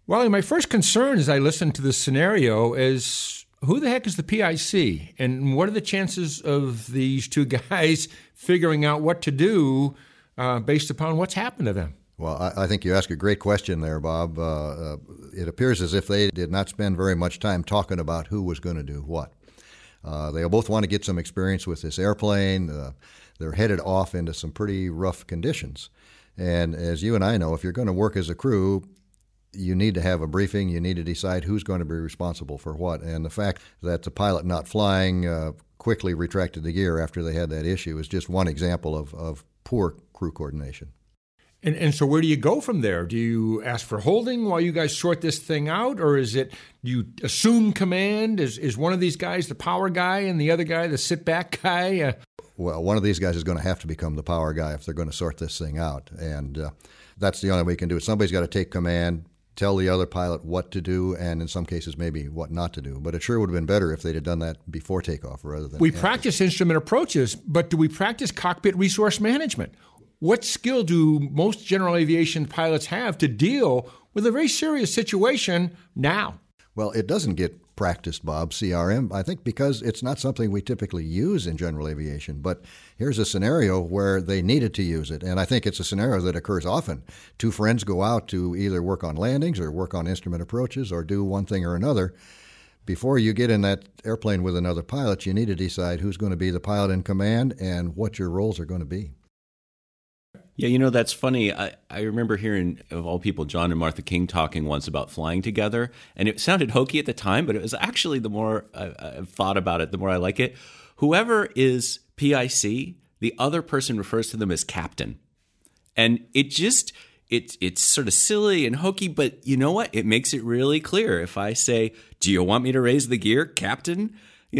Well, my first concern as I listened to this scenario is who the heck is the PIC? And what are the chances of these two guys figuring out what to do based upon what's happened to them? Well, I think you asked a great question there, Bob. It appears as if they did not spend very much time talking about who was going to do what. They both want to get some experience with this airplane. They're headed off into some pretty rough conditions. And as you and I know, if you're going to work as a crew, you need to have a briefing. You need to decide who's going to be responsible for what. And the fact that the pilot not flying quickly retracted the gear after they had that issue is just one example of poor crew coordination. And so where do you go from there? Do you ask for holding while you guys sort this thing out? Or is it you assume command? Is one of these guys the power guy and the other guy the sit-back guy? Well, one of these guys is going to have to become the power guy if they're going to sort this thing out. And that's the only way you can do it. Somebody's got to take command, tell the other pilot what to do, and in some cases maybe what not to do. But it sure would have been better if they'd have done that before takeoff rather than We after. practice instrument approaches, but do we practice cockpit resource management? What skill do most general aviation pilots have to deal with a very serious situation now? Well, it doesn't get practiced, Bob, CRM, I think because it's not something we typically use in general aviation. But here's a scenario where they needed to use it, and I think it's a scenario that occurs often. Two friends go out to either work on landings or work on instrument approaches or do one thing or another. Before you get in that airplane with another pilot, you need to decide who's going to be the pilot in command and what your roles are going to be. Yeah, that's funny. I remember hearing, of all people, John and Martha King talking once about flying together. And it sounded hokey at the time, but it was actually the more I've thought about it, the more I like it. Whoever is PIC, the other person refers to them as captain. And it's sort of silly and hokey, but you know what? It makes it really clear. If I say, do you want me to raise the gear, captain?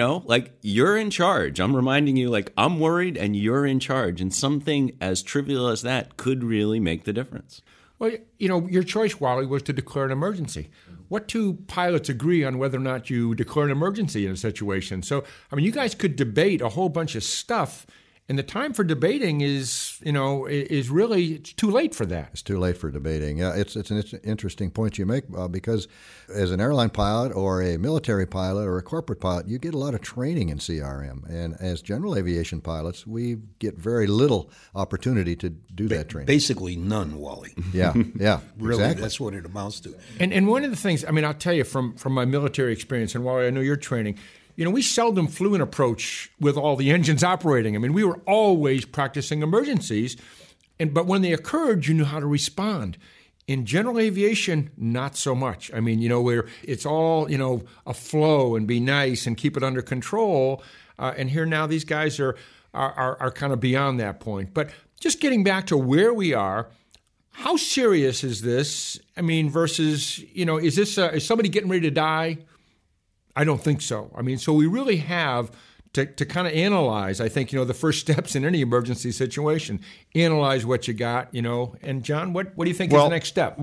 You're in charge. I'm reminding you, I'm worried and you're in charge. And something as trivial as that could really make the difference. Well, your choice, Wally, was to declare an emergency. What two pilots agree on whether or not you declare an emergency in a situation? So, you guys could debate a whole bunch of stuff. And the time for debating is really, it's too late for that. It's too late for debating. Yeah, it's an interesting point you make, because as an airline pilot or a military pilot or a corporate pilot, you get a lot of training in CRM. And as general aviation pilots, we get very little opportunity to do that training. Basically none, Wally. Yeah, Really, exactly. that's what it amounts to. And one of the things, I'll tell you from my military experience, and Wally, I know your training, we seldom flew an approach with all the engines operating. We were always practicing emergencies, but when they occurred, you knew how to respond. In general aviation, not so much. Where it's all, a flow and be nice and keep it under control. And here now these guys are kind of beyond that point. But just getting back to where we are, how serious is this? Versus, is somebody getting ready to die? I don't think so. So we really have to kind of analyze, I think, the first steps in any emergency situation. Analyze what you got, And John, what do you think is the next step?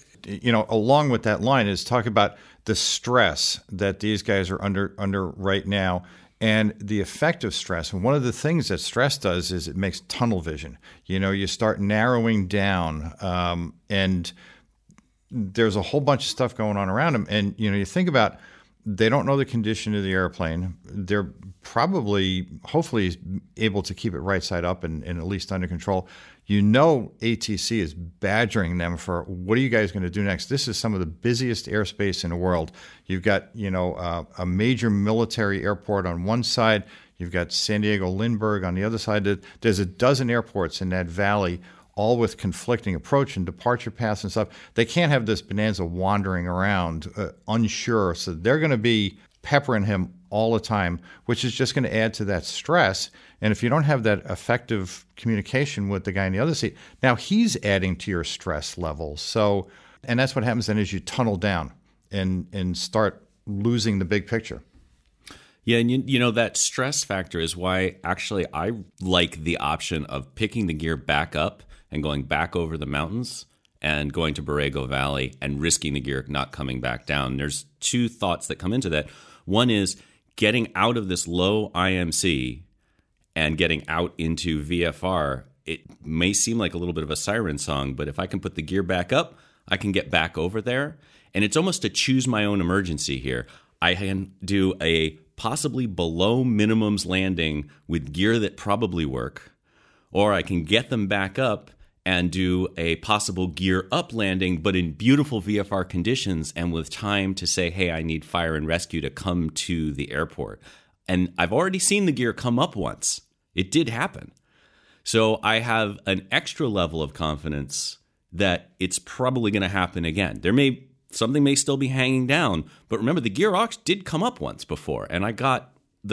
Along with that line is talk about the stress that these guys are under right now and the effect of stress. And one of the things that stress does is it makes tunnel vision. You start narrowing down and there's a whole bunch of stuff going on around them. And, you think about they don't know the condition of the airplane. They're probably, hopefully, able to keep it right side up and at least under control. ATC is badgering them for, what are you guys going to do next? This is some of the busiest airspace in the world. You've got, a major military airport on one side. You've got San Diego Lindbergh on the other side. There's a dozen airports in that valley, all with conflicting approach and departure paths and stuff. They can't have this Bonanza wandering around unsure. So they're going to be peppering him all the time, which is just going to add to that stress. And if you don't have that effective communication with the guy in the other seat, now he's adding to your stress levels. So, and that's what happens then is you tunnel down and start losing the big picture. Yeah, and that stress factor is why actually I like the option of picking the gear back up and going back over the mountains and going to Borrego Valley and risking the gear not coming back down. There's two thoughts that come into that. One is getting out of this low IMC and getting out into VFR. It may seem like a little bit of a siren song, but if I can put the gear back up, I can get back over there. And it's almost to choose my own emergency here. I can do a possibly below minimums landing with gear that probably work, or I can get them back up and do a possible gear up landing, but in beautiful VFR conditions and with time to say, hey, I need fire and rescue to come to the airport. And I've already seen the gear come up once. It did happen. So I have an extra level of confidence that it's probably going to happen again. Something may still be hanging down, but remember the gear aux did come up once before, and I got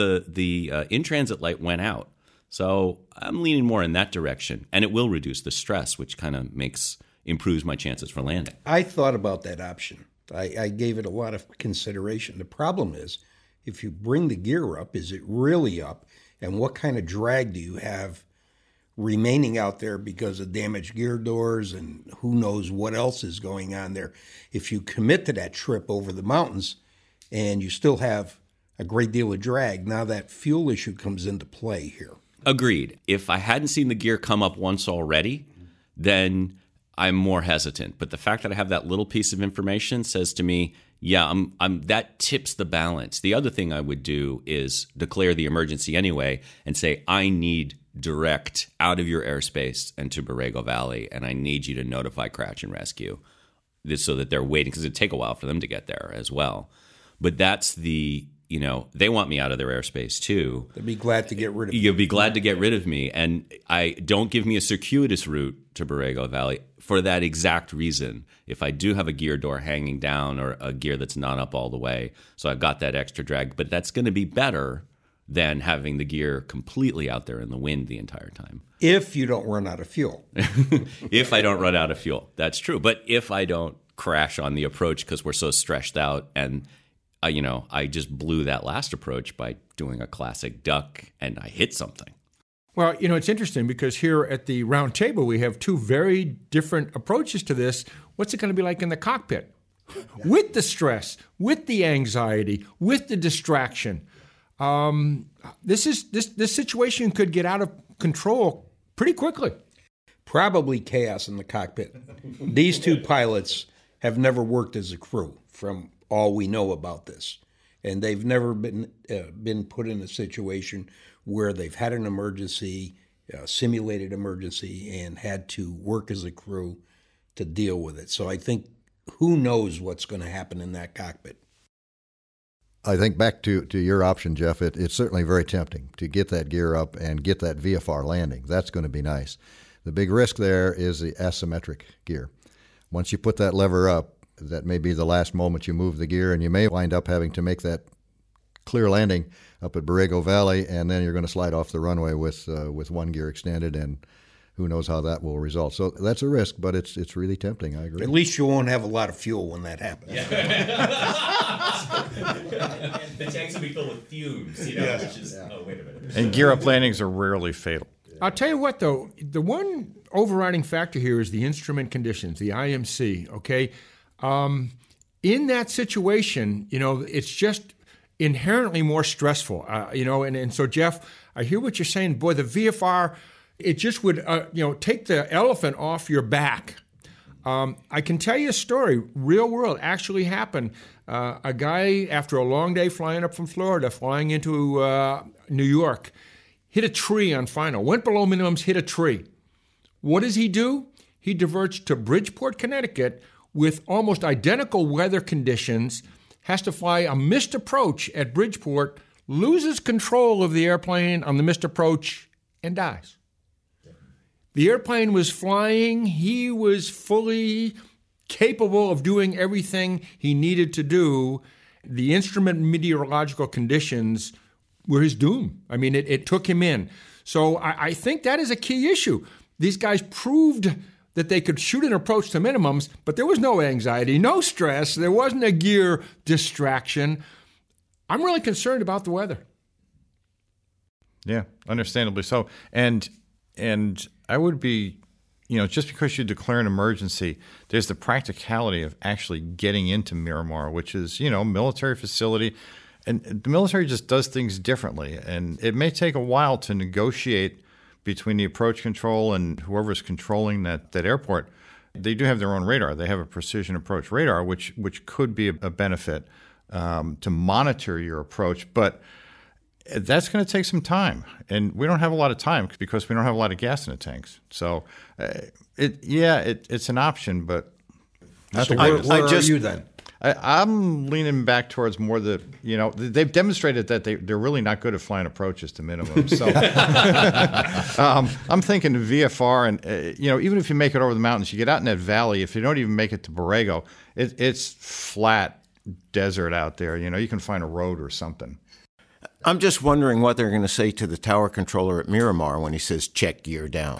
the in-transit light went out. So I'm leaning more in that direction, and it will reduce the stress, which kind of improves my chances for landing. I thought about that option. I gave it a lot of consideration. The problem is, if you bring the gear up, is it really up? And what kind of drag do you have remaining out there because of damaged gear doors and who knows what else is going on there? If you commit to that trip over the mountains and you still have a great deal of drag, now that fuel issue comes into play here. Agreed. If I hadn't seen the gear come up once already, then I'm more hesitant. But the fact that I have that little piece of information says to me, yeah, that tips the balance. The other thing I would do is declare the emergency anyway and say, I need direct out of your airspace and to Borrego Valley, and I need you to notify crash and rescue, so that they're waiting, because it'd take a while for them to get there as well. But that's they want me out of their airspace too. They'd be glad to get rid of me. You'll be glad to get rid of me. And don't give me a circuitous route to Borrego Valley for that exact reason. If I do have a gear door hanging down or a gear that's not up all the way, so I've got that extra drag. But that's going to be better than having the gear completely out there in the wind the entire time. If you don't run out of fuel. If I don't run out of fuel, that's true. But if I don't crash on the approach because we're so stressed out and I just blew that last approach by doing a classic duck and I hit something. Well, it's interesting because here at the round table, we have two very different approaches to this. What's it going to be like in the cockpit? Yeah. With the stress, with the anxiety, with the distraction. This situation could get out of control pretty quickly. Probably chaos in the cockpit. These two pilots have never worked as a crew from all we know about this. And they've never been put in a situation where they've had an emergency, simulated emergency, and had to work as a crew to deal with it. So I think who knows what's going to happen in that cockpit. I think back to your option, Jeff, it's certainly very tempting to get that gear up and get that VFR landing. That's going to be nice. The big risk there is the asymmetric gear. Once you put that lever up, that may be the last moment you move the gear, and you may wind up having to make that clear landing up at Borrego Valley, and then you're going to slide off the runway with one gear extended, and who knows how that will result. So that's a risk, but it's really tempting. I agree. At least you won't have a lot of fuel when that happens. Yeah. The tanks will be filled with fumes, which is, oh, wait a minute. And gear up landings are rarely fatal. I'll tell you what, though, the one overriding factor here is the instrument conditions, the IMC, okay? In that situation, it's just inherently more stressful, and so, Jeff, I hear what you're saying. Boy, the VFR, it just would, take the elephant off your back. I can tell you a story, real world, actually happened. A guy, after a long day flying up from Florida, flying into New York, hit a tree on final, went below minimums, hit a tree. What does he do? He diverts to Bridgeport, Connecticut, with almost identical weather conditions, has to fly a missed approach at Bridgeport, loses control of the airplane on the missed approach, and dies. The airplane was flying. He was fully capable of doing everything he needed to do. The instrument meteorological conditions were his doom. I mean, it took him in. So I think that is a key issue. These guys proved that they could shoot an approach to minimums, but there was no anxiety, no stress. There wasn't a gear distraction. I'm really concerned about the weather. Yeah, understandably so. And I would be, just because you declare an emergency, there's the practicality of actually getting into Miramar, which is, military facility. And the military just does things differently. And it may take a while to negotiate between the approach control and whoever's controlling that airport. They do have their own radar. They have a precision approach radar, which could be a benefit to monitor your approach. But that's going to take some time. And we don't have a lot of time because we don't have a lot of gas in the tanks. So, it's an option, but not the greatest. Where are you then? I'm leaning back towards more they've demonstrated that they're really not good at flying approaches to minimum. So I'm thinking VFR, and even if you make it over the mountains, you get out in that valley. If you don't even make it to Borrego, it's flat desert out there. You can find a road or something. I'm just wondering what they're going to say to the tower controller at Miramar when he says, check gear down.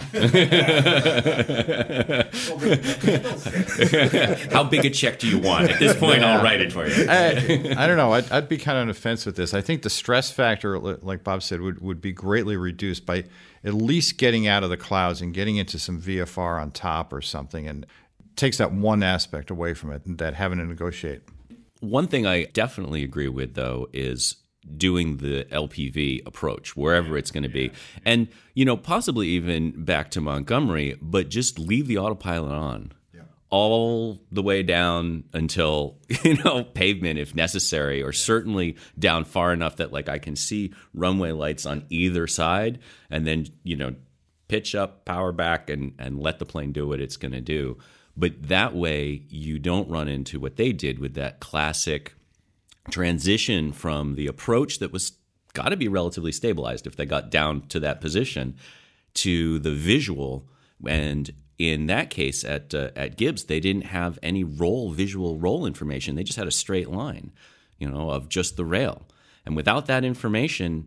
How big a check do you want? At this point, I'll write it for you. I don't know. I'd be kind of on the fence with this. I think the stress factor, like Bob said, would be greatly reduced by at least getting out of the clouds and getting into some VFR on top or something, and takes that one aspect away from it, that having to negotiate. One thing I definitely agree with, though, is doing the LPV approach wherever it's going to be. And, possibly even back to Montgomery, but just leave the autopilot on all the way down until, pavement if necessary, or certainly down far enough that I can see runway lights on either side, and then, pitch up, power back, and let the plane do what it's going to do. But that way you don't run into what they did with that classic transition from the approach that was got to be relatively stabilized if they got down to that position to the visual. And in that case at Gibbs, they didn't have any visual roll information. They just had a straight line, of just the rail. And without that information,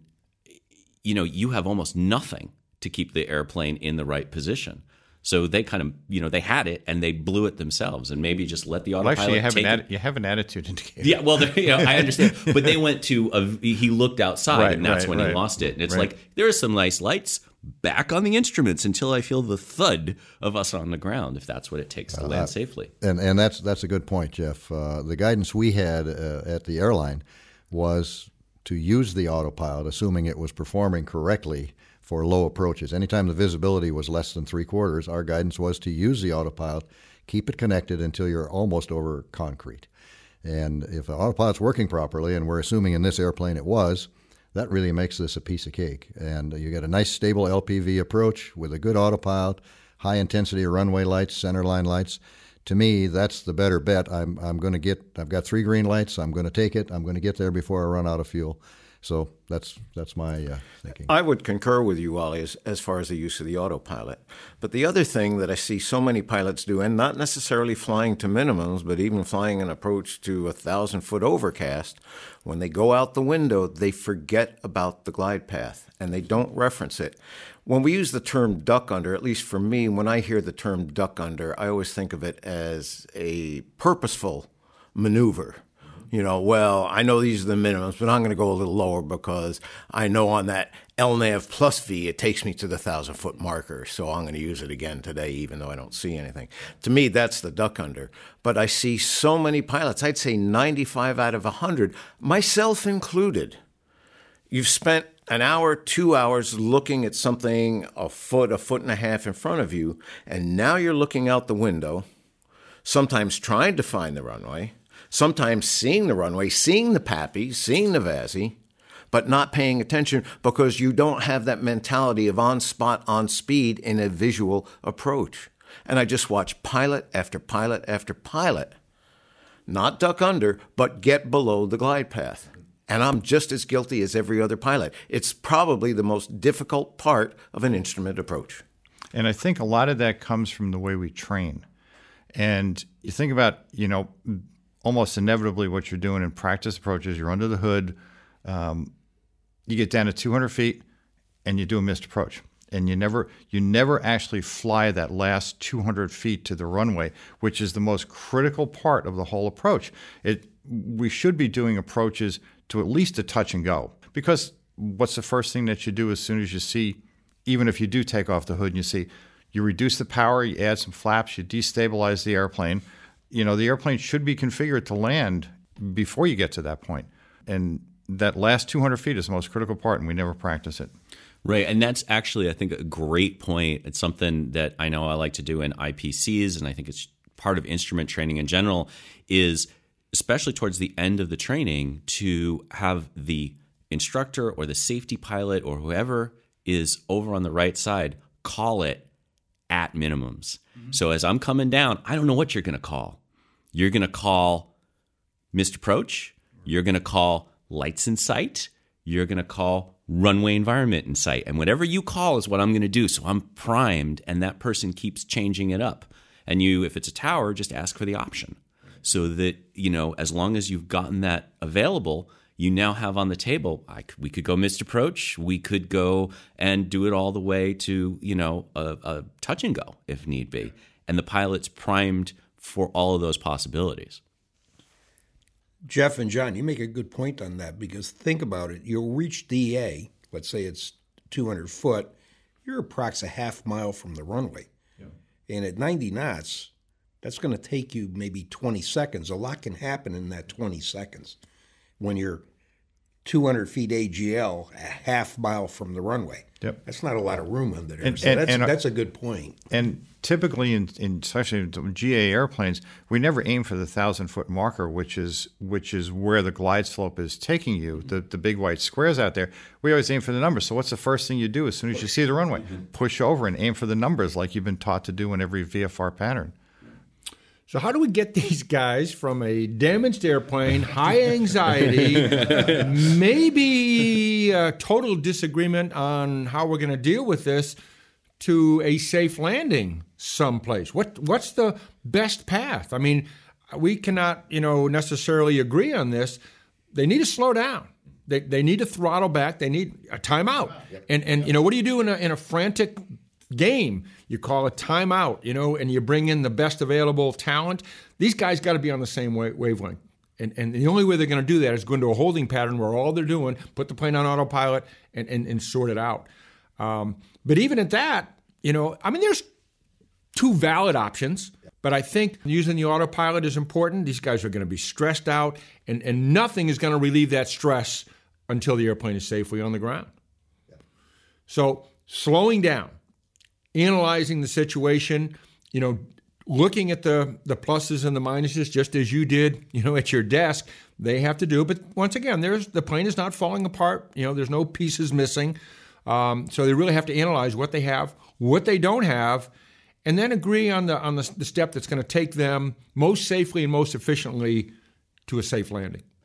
you have almost nothing to keep the airplane in the right position. So they kind of, they had it and they blew it themselves, and maybe just let the autopilot you have an attitude indicator. Yeah, well, I understand. But they went to, he looked outside, and that's when he lost it. And it's there are some nice lights, back on the instruments until I feel the thud of us on the ground, if that's what it takes to land safely. And that's a good point, Jeff. The guidance we had at the airline was to use the autopilot, assuming it was performing correctly for low approaches. Anytime the visibility was less than 3/4, our guidance was to use the autopilot, keep it connected until you're almost over concrete. And if the autopilot's working properly, and we're assuming in this airplane it was, that really makes this a piece of cake. And you get a nice stable LPV approach with a good autopilot, high intensity runway lights, centerline lights. To me, that's the better bet. I've got 3 green lights. I'm going to take it. I'm going to get there before I run out of fuel. So that's my thinking. I would concur with you, Wally, as far as the use of the autopilot. But the other thing that I see so many pilots do, and not necessarily flying to minimums, but even flying an approach to 1,000-foot overcast, when they go out the window, they forget about the glide path, and they don't reference it. When we use the term duck under, at least for me, when I hear the term duck under, I always think of it as a purposeful maneuver. I know these are the minimums, but I'm going to go a little lower because I know on that LNAV plus V, it takes me to the 1,000-foot marker. So I'm going to use it again today, even though I don't see anything. To me, that's the duck under. But I see so many pilots, I'd say 95 out of 100, myself included. You've spent an hour, 2 hours looking at something a foot and a half in front of you, and now you're looking out the window, sometimes trying to find the runway, sometimes seeing the runway, seeing the PAPI, seeing the VASI, but not paying attention because you don't have that mentality of on spot, on speed in a visual approach. And I just watch pilot after pilot after pilot, not duck under, but get below the glide path. And I'm just as guilty as every other pilot. It's probably the most difficult part of an instrument approach. And I think a lot of that comes from the way we train. And you think about, almost inevitably what you're doing in practice approaches, you're under the hood, you get down to 200 feet and you do a missed approach. And you never actually fly that last 200 feet to the runway, which is the most critical part of the whole approach. We should be doing approaches to at least a touch and go, because what's the first thing that you do as soon as you see, even if you do take off the hood and you see, you reduce the power, you add some flaps, you destabilize the airplane. The airplane should be configured to land before you get to that point. And that last 200 feet is the most critical part, and we never practice it. Right. And that's actually, I think, a great point. It's something that I know I like to do in IPCs, and I think it's part of instrument training in general, is especially towards the end of the training to have the instructor or the safety pilot or whoever is over on the right side call it at minimums. Mm-hmm. So as I'm coming down, I don't know what you're going to call. You're going to call missed approach. You're going to call lights in sight. You're going to call runway environment in sight. And whatever you call is what I'm going to do. So I'm primed, and that person keeps changing it up. And you, if it's a tower, just ask for the option. So that, as long as you've gotten that available, you now have on the table, we could go missed approach. We could go and do it all the way to, a touch and go if need be. And the pilot's primed for all of those possibilities. Jeff and John, you make a good point on that, because think about it. You'll reach DA, let's say it's 200 foot, you're approx a half mile from the runway. Yeah. And at 90 knots, that's going to take you maybe 20 seconds. A lot can happen in that 20 seconds when you're 200 feet AGL, a half mile from the runway. Yep. That's not a lot of room under there. That's a good point. And typically, especially in GA airplanes, we never aim for the 1,000-foot marker, which is where the glide slope is taking you, the big white squares out there. We always aim for the numbers. So what's the first thing you do as soon as you see the runway? Push over and aim for the numbers like you've been taught to do in every VFR pattern. So how do we get these guys from a damaged airplane, high anxiety, maybe a total disagreement on how we're going to deal with this, to a safe landing someplace? What's the best path? I mean, we cannot, necessarily agree on this. They need to slow down. They need to throttle back. They need a timeout. And what do you do in a frantic game? You call a timeout, and you bring in the best available talent. These guys got to be on the same wavelength. And the only way they're going to do that is go into a holding pattern where all they're doing, put the plane on autopilot and sort it out. But even at that, there's two valid options. But I think using the autopilot is important. These guys are going to be stressed out, and nothing is going to relieve that stress until the airplane is safely on the ground. So slowing down, analyzing the situation, looking at the pluses and the minuses, just as you did, at your desk, they have to do. But once again, the plane is not falling apart. There's no pieces missing. So they really have to analyze what they have, what they don't have, and then agree on the step that's going to take them most safely and most efficiently to a safe landing.